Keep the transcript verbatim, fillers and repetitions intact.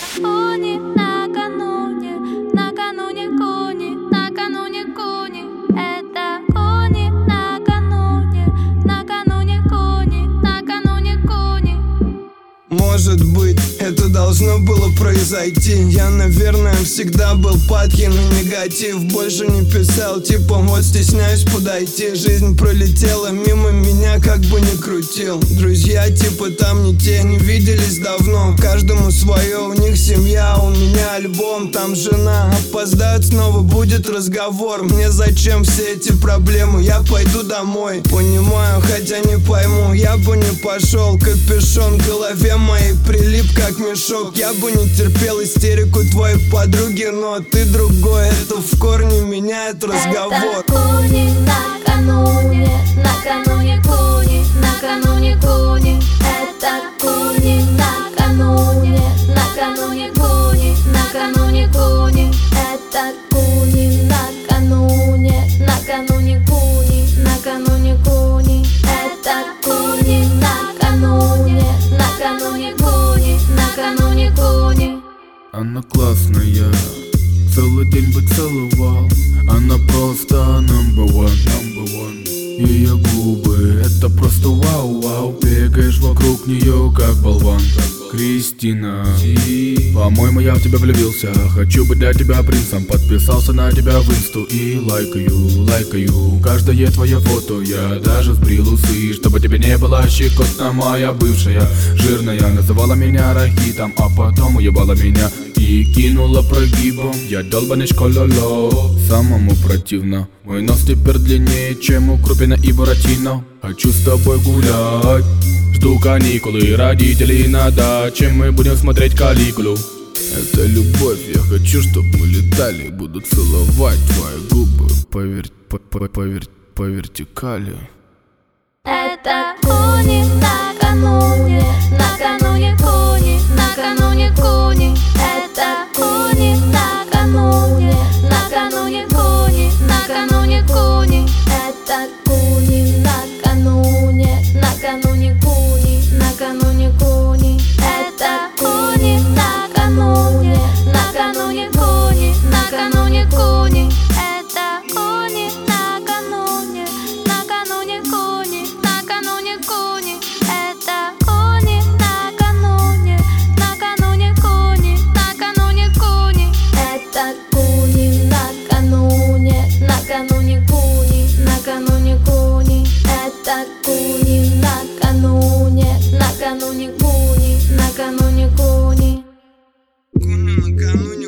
Куни, накануне, накануне куни, накануне куни. Это куни, накануне, накануне куни, накануне куни. Может быть, это должно было произойти. Я, наверное, всегда был падки на негатив. Больше не писал, типа вот стесняюсь подойти. Жизнь пролетела мимо меня, как бы ни крутил. Друзья типа там не те, не виделись давно. Каждому свое, у них семья, у меня альбом. Там жена, опоздают, снова будет разговор. Мне зачем все эти проблемы, я пойду домой. Понимаю, хотя не пойму, я бы не пошел. Капюшон в голове моей прилип как мешок. Я бы не терпел истерику твоей подруги, но ты другой, это в корне меняет разговор. Это куни, накануне, накануне куни, накануне куни. Это куни, накануне, накануне куни, накануне куни. Это куни, накануне, накануне куни, накануне куни. Это куни, накануне, накануне куни, накануне куни. Она классная, целый день бы целовал. Она просто number one, number one. Ее губы, это просто вау-вау. Бегаешь вокруг нее, как болван. Кристина, по-моему, я в тебя влюбился. Хочу быть для тебя принцем. Подписался на тебя в инсту и лайкаю, лайкаю каждое твое фото. Я даже сбрил усы, чтобы тебе не было щекотно. Моя бывшая жирная называла меня рахитом, а потом уебала меня и кинула прогибом. Я долбаный школоло, самому противно. Мой нос теперь длиннее, чем у Крупина и Буратино. Хочу с тобой гулять, жду каникулы, родителей на даче, мы будем смотреть Калигулу. Это любовь, я хочу, чтобы мы летали. Буду целовать твои губы по, вер... по, по, по, вер... по вертикали. Это куни, накануне, накануне куни, накануне куни. Это куни, накануне, накануне куни, накануне куни. Это куни, накануне, накануне куни, накануне куни. Это куни, накануне, накануне куни, накануне куни. Это куни, накануне, накануне куни, накануне куни. Это куни, накануне, накануне куни, накануне куни. Это куни, накануне, накануне куни, накануне куни. Это куни, накануне, накануне куни, накануне куни. Куни накануне.